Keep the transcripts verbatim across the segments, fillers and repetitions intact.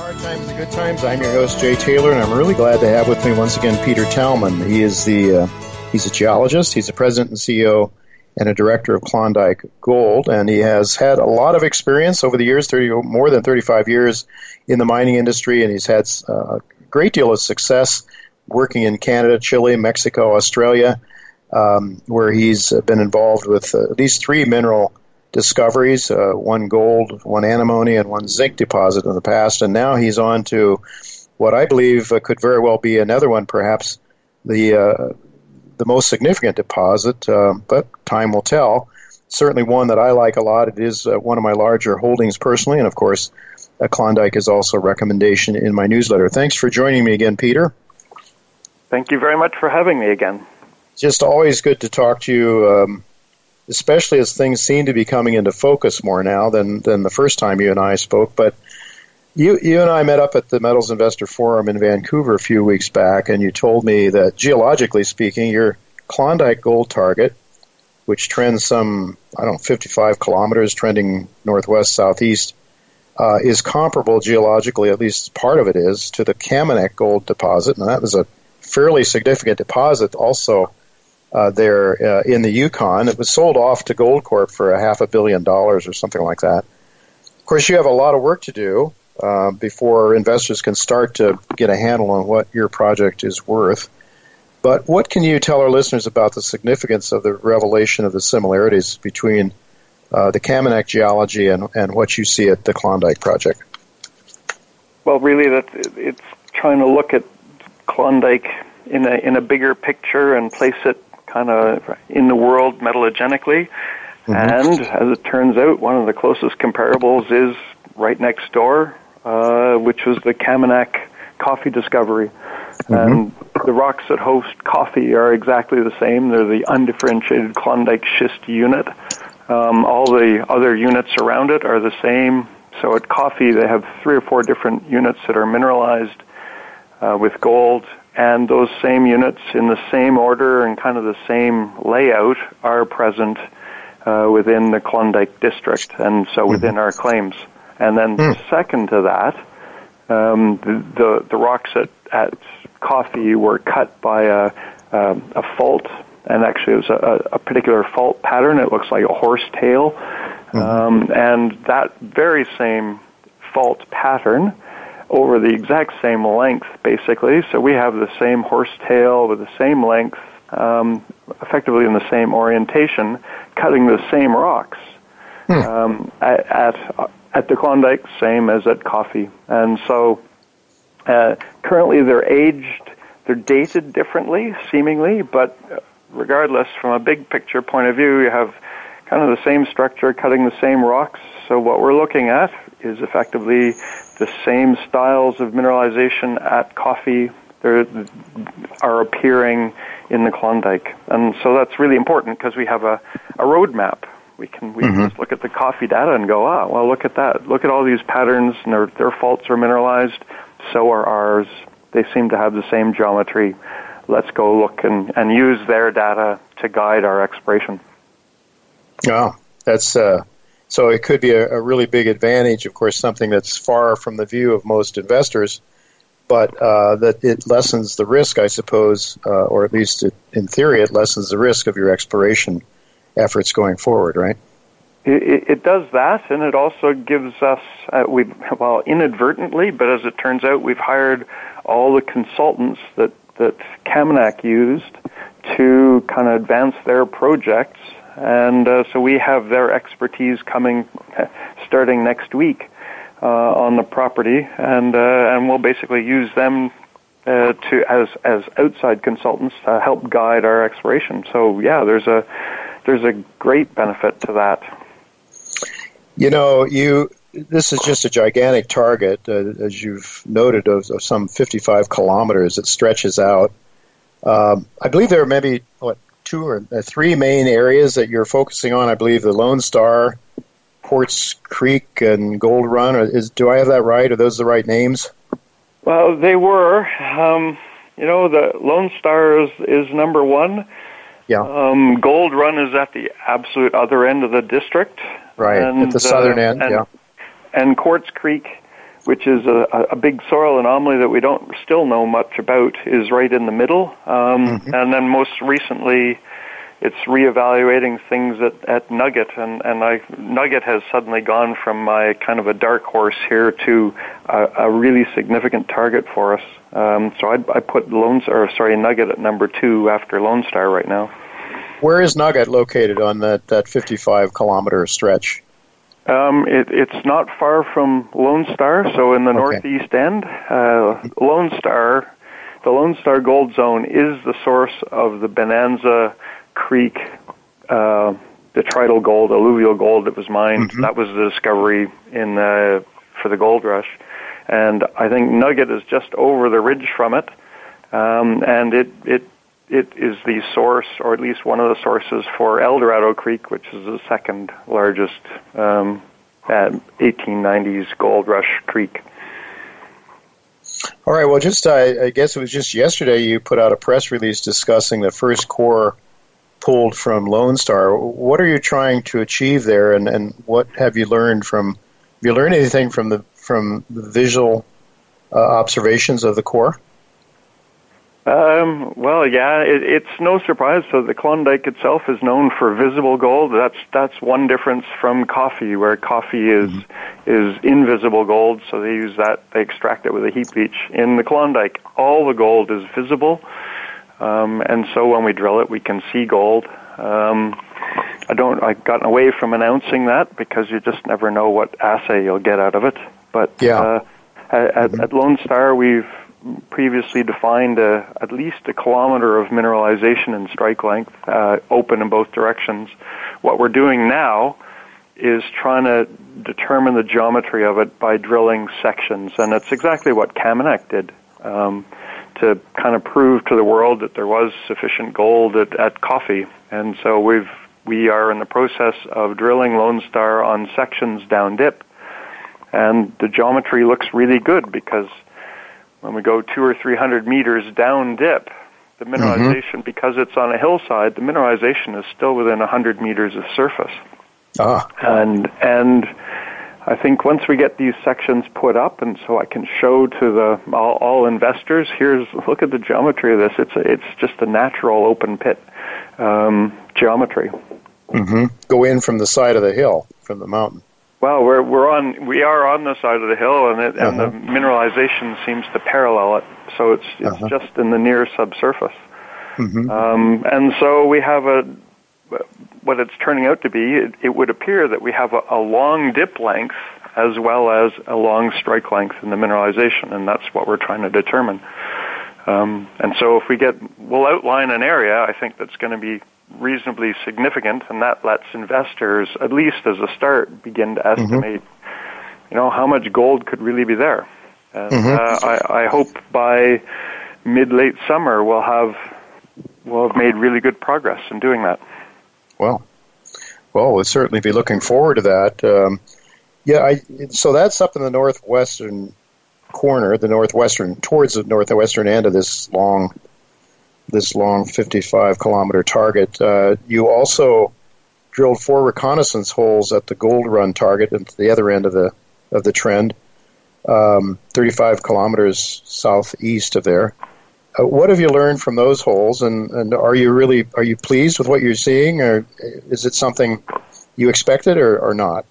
Hard Times and Good Times. I'm your host, Jay Taylor, and I'm really glad to have with me once again Peter Talman. He is the uh, he's a geologist. He's the president and C E O and a director of Klondike Gold, and he has had a lot of experience over the years, thirty more than thirty-five years in the mining industry, and he's had uh, a great deal of success working in Canada, Chile, Mexico, Australia, um, where he's been involved with uh, at least three mineral discoveries, uh, one gold, one antimony, and one zinc deposit in the past, and now he's on to what I believe uh, could very well be another one, perhaps the uh, the most significant deposit, uh, but time will tell. Certainly one that I like a lot. It is uh, one of my larger holdings personally, and of course, uh, Klondike is also a recommendation in my newsletter. Thanks for joining me again, Peter. Thank you very much for having me again. Just always good to talk to you, um, especially as things seem to be coming into focus more now than, than the first time you and I spoke. But you you and I met up at the Metals Investor Forum in Vancouver a few weeks back, and you told me that geologically speaking, your Klondike gold target, which trends some, I don't know, fifty-five kilometers, trending northwest, southeast, uh, is comparable geologically, at least part of it is, to the Kaminak gold deposit. And that was a fairly significant deposit also uh, there uh, in the Yukon. It was sold off to Goldcorp for a half a billion dollars or something like that. Of course, you have a lot of work to do uh, before investors can start to get a handle on what your project is worth. But what can you tell our listeners about the significance of the revelation of the similarities between uh, the Kaminak geology and, and what you see at the Klondike project? Well, really, that it's trying to look at Klondike in a in a bigger picture and place it kind of in the world metallurgically. Mm-hmm. And as it turns out, one of the closest comparables is right next door, uh, which was the Kaminak coffee discovery. Mm-hmm. And the rocks that host coffee are exactly the same. They're the undifferentiated Klondike schist unit. Um, all the other units around it are the same. So at coffee, they have three or four different units that are mineralized uh, with gold, and those same units in the same order and kind of the same layout are present uh, within the Klondike district, and so within mm-hmm. our claims. And then mm. second to that, um, the, the the rocks at, at coffee were cut by a, a, a fault, and actually it was a, a particular fault pattern. It looks like a horse tail. Mm-hmm. Um, and that very same fault pattern over the exact same length, basically. So we have the same horse tail with the same length, um, effectively in the same orientation, cutting the same rocks hmm. um, at, at at the Klondike, same as at coffee. And so uh, currently they're aged, they're dated differently, seemingly, but regardless, from a big picture point of view, you have kind of the same structure, cutting the same rocks. So what we're looking at is effectively the same styles of mineralization at coffee there are appearing in the Klondike. And so that's really important because we have a, a roadmap. We can we mm-hmm. can just look at the coffee data and go, ah, well, look at that. Look at all these patterns, and their, their faults are mineralized. So are ours. They seem to have the same geometry. Let's go look and, and use their data to guide our exploration. Oh, that's uh, so it could be a, a really big advantage, of course, something that's far from the view of most investors, but uh, that it lessens the risk, I suppose, uh, or at least it, in theory, it lessens the risk of your exploration efforts going forward, right? It, it does that, and it also gives us, uh, we well, inadvertently, but as it turns out, we've hired all the consultants that, that Kaminak used to kind of advance their projects. And uh, so we have their expertise coming uh, starting next week uh, on the property, and uh, and we'll basically use them uh, to as as outside consultants to help guide our exploration. So yeah, there's a there's a great benefit to that. You know, you this is just a gigantic target, uh, as you've noted, of, of some fifty-five kilometers. It stretches out. Um, I believe there are maybe what. two or uh, three main areas that you're focusing on. I believe the Lone Star, Quartz Creek, and Gold Run. Or is, do I have that right? Are those the right names? Well, they were. Um, you know, the Lone Star is, is number one. Yeah. Um, Gold Run is at the absolute other end of the district. Right, and, at the southern uh, end, and, yeah. And Quartz Creek which is a, a big soil anomaly that we don't still know much about, is right in the middle. Um, mm-hmm. And then most recently, it's reevaluating things at, at Nugget, and, and I, Nugget has suddenly gone from my kind of a dark horse here to a, a really significant target for us. Um, so I, I put Lone Star, or sorry, Nugget at number two after Lone Star right now. Where is Nugget located on that, that fifty-five kilometer stretch? Um, it, it's not far from Lone Star, so in the okay. northeast end. Uh, Lone Star, the Lone Star Gold Zone is the source of the Bonanza Creek, uh, detrital gold, alluvial gold that was mined. Mm-hmm. That was the discovery in uh, for the gold rush. And I think Nugget is just over the ridge from it, um, and it, it it is the source, or at least one of the sources, for El Dorado Creek, which is the second largest um, eighteen nineties gold rush creek. All right, well, just I, I guess it was just yesterday you put out a press release discussing the first core pulled from Lone Star. What are you trying to achieve there, and, and what have you learned from? Have you learned anything from the from the visual uh, observations of the core? Um, well, yeah, it, it's no surprise. So the Klondike itself is known for visible gold. That's that's one difference from coffee, where coffee is mm-hmm. is invisible gold. So they use that, they extract it with a heap leach. In the Klondike, all the gold is visible. Um, and so when we drill it, we can see gold. Um, I don't. I've gotten away from announcing that because you just never know what assay you'll get out of it. But yeah. uh, at, mm-hmm. at Lone Star, we've previously defined a, at least a kilometer of mineralization in strike length, uh, open in both directions. What we're doing now is trying to determine the geometry of it by drilling sections, and that's exactly what Kamenek did. Um, to kind of prove to the world that there was sufficient gold at, at Coffee. And so we've, we are in the process of drilling Lone Star on sections down dip. And the geometry looks really good because when we go two or three hundred meters down dip, the mineralization, mm-hmm. because it's on a hillside, the mineralization is still within one hundred meters of surface. Ah. And, and I think once we get these sections put up, and so I can show to the all, all investors, here's look at the geometry of this. It's a, it's just a natural open pit um, geometry. Mm-hmm. Go in from the side of the hill, from the mountain. Well, we're we're on we are on the side of the hill, and it, uh-huh. and the mineralization seems to parallel it, so it's it's uh-huh. just in the near subsurface. Mm-hmm. Um, and so we have a. What it's turning out to be, it, it would appear that we have a, a long dip length as well as a long strike length in the mineralization, and that's what we're trying to determine. Um, and so if we get, we'll outline an area, I think that's going to be reasonably significant, and that lets investors, at least as a start, begin to estimate, mm-hmm. you know, how much gold could really be there. And mm-hmm. uh, I, I hope by mid-late summer we'll have, we'll have made really good progress in doing that. Well, well, we'll certainly be looking forward to that. Um, yeah, I, so that's up in the northwestern corner, the northwestern, towards the northwestern end of this long, this long fifty-five kilometer target. Uh, you also drilled four reconnaissance holes at the Gold Run target at the other end of the of the trend, um, thirty-five kilometers southeast of there. Uh, what have you learned from those holes, and, and are you really are you pleased with what you're seeing, or is it something you expected or, or not?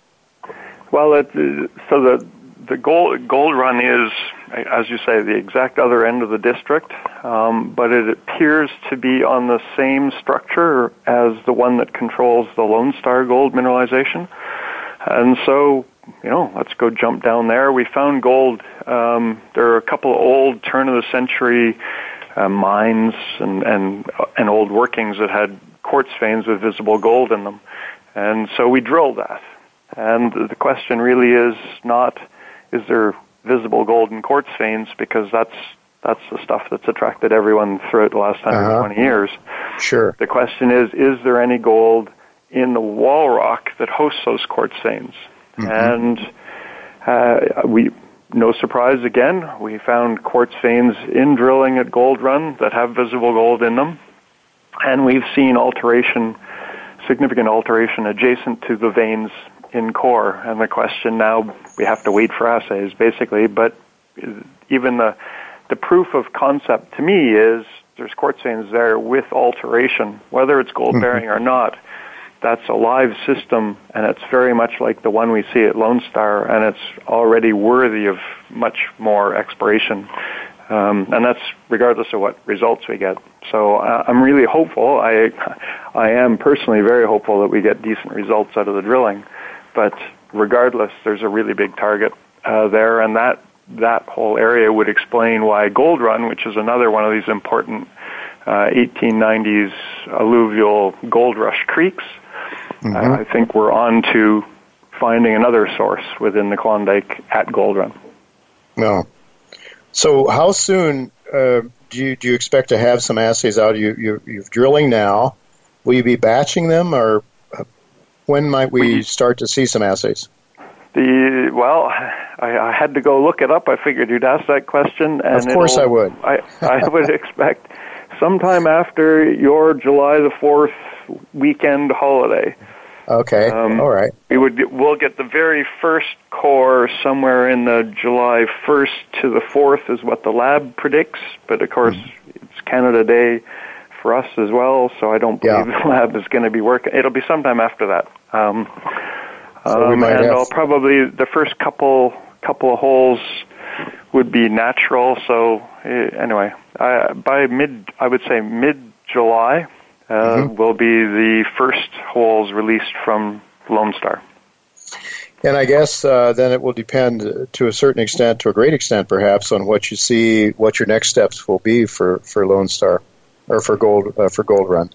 Well, it, so the the gold gold run is, as you say, the exact other end of the district, um, but it appears to be on the same structure as the one that controls the Lone Star gold mineralization, and so. You know, let's go jump down there. We found gold. Um, there are a couple of old turn-of-the-century uh, mines and, and and old workings that had quartz veins with visible gold in them. And so we drilled that. And the question really is not, is there visible gold in quartz veins, because that's that's the stuff that's attracted everyone throughout the last one hundred twenty uh-huh. years. Sure. The question is, is there any gold in the wall rock that hosts those quartz veins? Mm-hmm. And uh, we, no surprise again, we found quartz veins in drilling at Gold Run that have visible gold in them. And we've seen alteration, significant alteration adjacent to the veins in core, and the question now, we have to wait for assays, basically, but even the the proof of concept to me is there's quartz veins there with alteration, whether it's gold-bearing or not. That's a live system, and it's very much like the one we see at Lone Star, and it's already worthy of much more exploration. Um, and that's regardless of what results we get. So uh, I'm really hopeful. I, I am personally very hopeful that we get decent results out of the drilling. But regardless, there's a really big target uh, there, and that that whole area would explain why Gold Run, which is another one of these important uh, eighteen nineties alluvial gold rush creeks, mm-hmm. uh, I think we're on to finding another source within the Klondike at Gold Run. No. So how soon uh, do you do you expect to have some assays out? You, you, you're drilling now. Will you be batching them, or uh, when might we, we start to see some assays? The well, I, I had to go look it up. I figured you'd ask that question, and of course I would. I, I would expect sometime after your July the fourth weekend holiday. Okay, um, all right. We would we'll get the very first core somewhere in the July first to the fourth is what the lab predicts. But of course, mm-hmm. it's Canada Day for us as well, so I don't believe yeah. the lab is going to be working. It'll be sometime after that. Um, So um, and have... I'll probably the first couple couple of holes would be natural. So uh, anyway, I, by mid, I would say mid July uh, mm-hmm. will be the first holes released from Lone Star. And I guess uh, then it will depend to a certain extent, to a great extent perhaps, on what you see, what your next steps will be for, for Lone Star or for Gold uh, for Gold Run.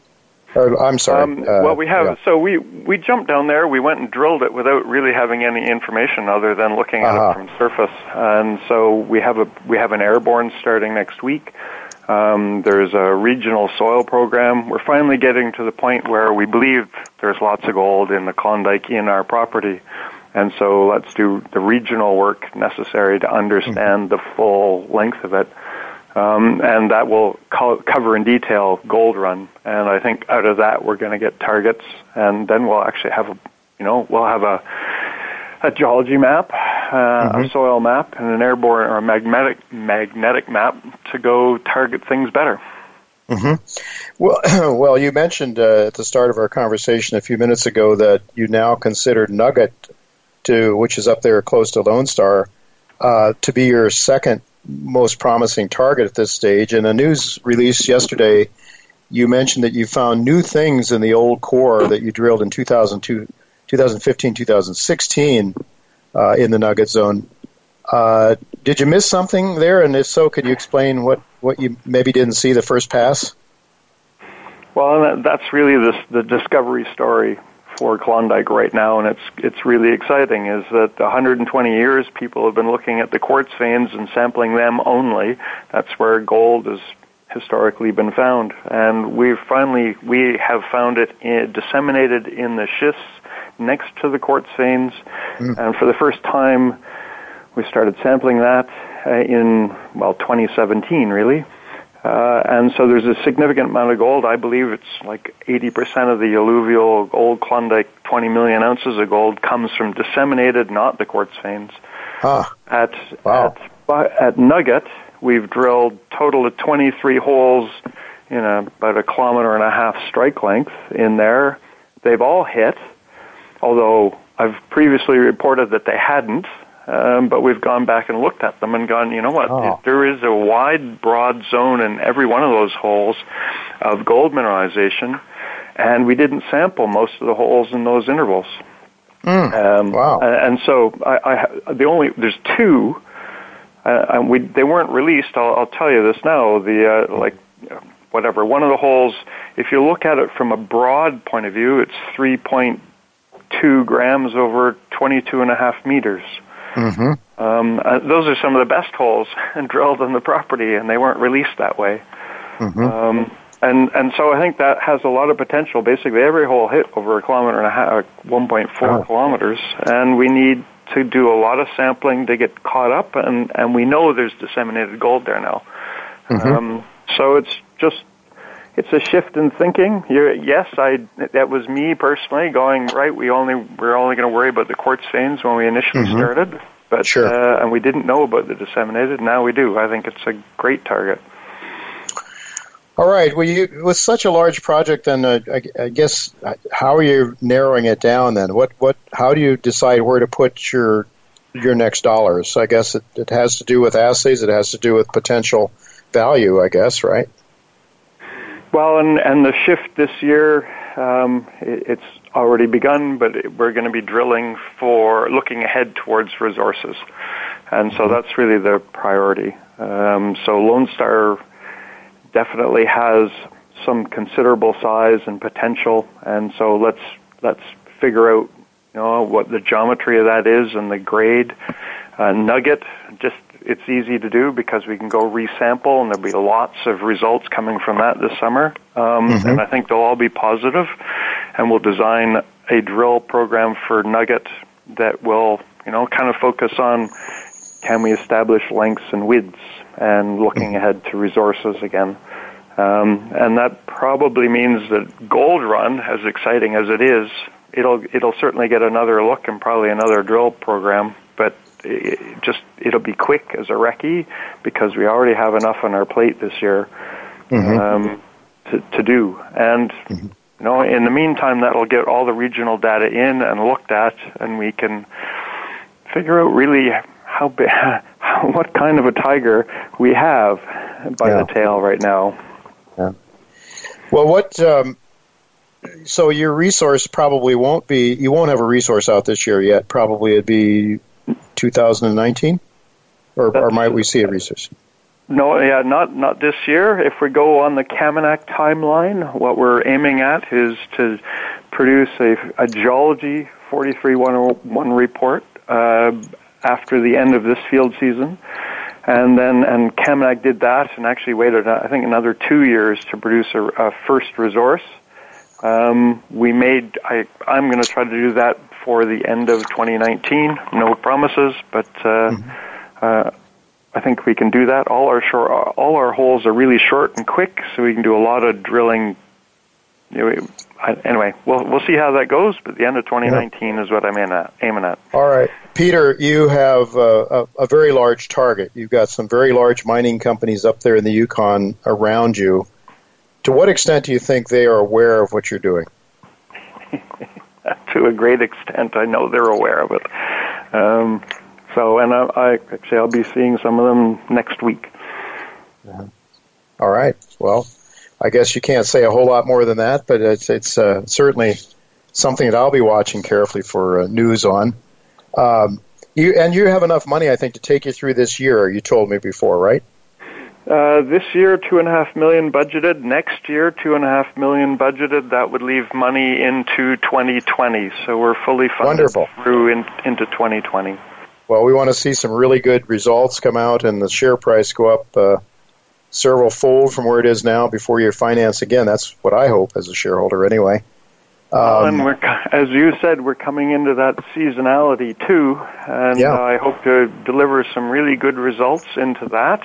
Or, I'm sorry. Um, uh, well, we have. Yeah. So we we jumped down there. We went and drilled it without really having any information other than looking at uh-huh. it from surface. And so we have a we have an airborne starting next week. Um, there's a regional soil program. We're finally getting to the point where we believe there's lots of gold in the Klondike in our property. And so let's do the regional work necessary to understand mm-hmm. the full length of it. Um, and that will co- cover in detail Gold Run, and I think out of that we're going to get targets, and then we'll actually have a, you know, we'll have a a geology map, uh, mm-hmm. a soil map, and an airborne or a magnetic magnetic map to go target things better. Mm-hmm. Well, well, you mentioned uh, at the start of our conversation a few minutes ago that you now consider Nugget, to which is up there close to Lone Star, uh, to be your second most promising target at this stage. In a news release yesterday, you mentioned that you found new things in the old core that you drilled in two thousand two, twenty fifteen, twenty sixteen uh, in the Nugget Zone. Uh, did you miss something there? And if so, could you explain what, what you maybe didn't see the first pass? Well, that's really this, the discovery story for Klondike right now, and it's it's really exciting, is that one hundred twenty years people have been looking at the quartz veins and sampling them only. That's where gold has historically been found, and we've finally we have found it in, disseminated in the schists next to the quartz veins, mm. and for the first time we started sampling that uh, in, well, twenty seventeen really. Uh, and so there's a significant amount of gold. I believe it's like eighty percent of the alluvial old Klondike, twenty million ounces of gold, comes from disseminated, not the quartz veins. Ah, at, wow. at at Nugget, we've drilled total of twenty-three holes in a, about a kilometer and a half strike length in there. They've all hit, although I've previously reported that they hadn't. Um, but we've gone back and looked at them and gone, you know what, oh. there is a wide, broad zone in every one of those holes of gold mineralization, and we didn't sample most of the holes in those intervals. Mm. Um, wow. And so I, I, the only, there's two, uh, and we, they weren't released, I'll, I'll tell you this now, the, uh, like, whatever, one of the holes, if you look at it from a broad point of view, it's three point two grams over twenty-two and a half meters. Mm-hmm. Um, uh, those are some of the best holes drilled on the property, and they weren't released that way. Mm-hmm. Um, and and so I think that has a lot of potential. Basically, every hole hit over a kilometer and a half, one point four oh. kilometers, and we need to do a lot of sampling to get caught up, and, and we know there's disseminated gold there now. Mm-hmm. Um, so it's just, it's a shift in thinking. You're, yes, I that was me personally going, right, we only, we're only going to worry about the quartz veins when we initially mm-hmm. started, but sure. uh, and we didn't know about the disseminated. Now we do. I think it's a great target. All right. Well, you, with such a large project, then uh, I, I guess how are you narrowing it down? Then what? What? How do you decide where to put your your next dollars? I guess it, it has to do with assays. It has to do with potential value. I guess, right? Well, and and the shift this year, um, it, it's already begun, but it, we're going to be drilling for looking ahead towards resources, and so that's really the priority. Um, so Lone Star definitely has some considerable size and potential, and so let's let's figure out, you know, what the geometry of that is and the grade. Uh, Nugget, just it's easy to do because we can go resample, and there'll be lots of results coming from that this summer, um, mm-hmm. and I think they'll all be positive, and we'll design a drill program for Nugget that will, you know, kind of focus on can we establish lengths and widths, and looking ahead to resources again. Um, and that probably means that Gold Run, as exciting as it is, it'll it'll certainly get another look and probably another drill program, but it just it'll be quick as a recce because we already have enough on our plate this year mm-hmm. um, to, to do. And mm-hmm. you know, in the meantime, that'll get all the regional data in and looked at, and we can figure out really how big, what kind of a tiger we have by yeah. the tail right now. Yeah. Well, what? Um, so your resource probably won't be. You won't have a resource out this year yet. Probably it'd be two thousand nineteen, or, or might we see a resource? No, yeah, not not this year. If we go on the Kaminak timeline, what we're aiming at is to produce a, a geology forty-three one oh one report uh, after the end of this field season. And then, and Kaminak did that and actually waited, I think, another two years to produce a, a first resource. Um, we made, I, I'm going to try to do that for the end of twenty nineteen. No promises, but uh, mm-hmm. uh, I think we can do that. All our short, all our holes are really short and quick, so we can do a lot of drilling. You know, I, anyway, we'll we'll see how that goes. But the end of twenty nineteen yeah. is what I'm in at, aiming at. All right, Peter, you have a, a, a very large target. You've got some very large mining companies up there in the Yukon around you. To what extent do you think they are aware of what you're doing? To a great extent, I know they're aware of it. Um, so, and I, I actually I'll be seeing some of them next week. Uh-huh. All right. Well, I guess you can't say a whole lot more than that, but it's it's uh, certainly something that I'll be watching carefully for uh, news on. Um, you and you have enough money, I think, to take you through this year. You told me before, right? Uh, this year, two and a half million budgeted. Next year, two and a half million budgeted. That would leave money into twenty twenty. So we're fully funded Wonderful. through in, into twenty twenty. Well, we want to see some really good results come out and the share price go up uh, several fold from where it is now before you finance again. That's what I hope as a shareholder, anyway. Um, well, and we're, as you said, we're coming into that seasonality too, and yeah. uh, I hope to deliver some really good results into that.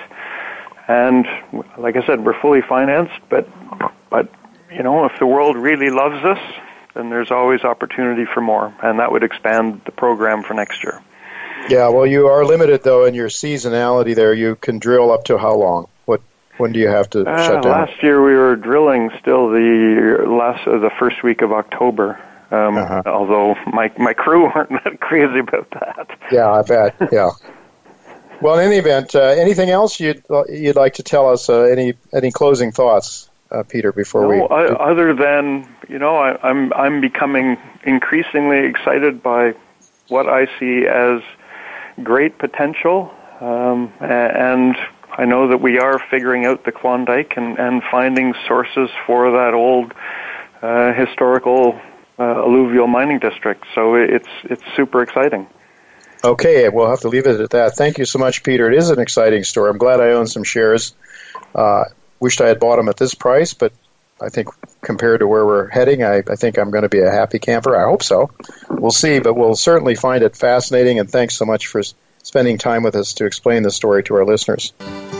And like I said, we're fully financed, but, but you know, if the world really loves us, then there's always opportunity for more, and that would expand the program for next year. Yeah, well, you are limited, though, in your seasonality there. You can drill up to how long? What? When do you have to uh, shut down? Last year we were drilling still the last uh, the first week of October, um, uh-huh. although my, my crew weren't that crazy about that. Yeah, I bet, yeah. Well, in any event, uh, anything else you'd you'd like to tell us? Uh, any any closing thoughts, uh, Peter? Before no, we I, other than you know, I, I'm I'm becoming increasingly excited by what I see as great potential, um, and I know that we are figuring out the Klondike and, and finding sources for that old uh, historical uh, alluvial mining district. So it's it's super exciting. Okay, we'll have to leave it at that. Thank you so much, Peter. It is an exciting story. I'm glad I own some shares. Uh, wished I had bought them at this price, but I think compared to where we're heading, I, I think I'm going to be a happy camper. I hope so. We'll see, but we'll certainly find it fascinating, and thanks so much for spending time with us to explain the story to our listeners.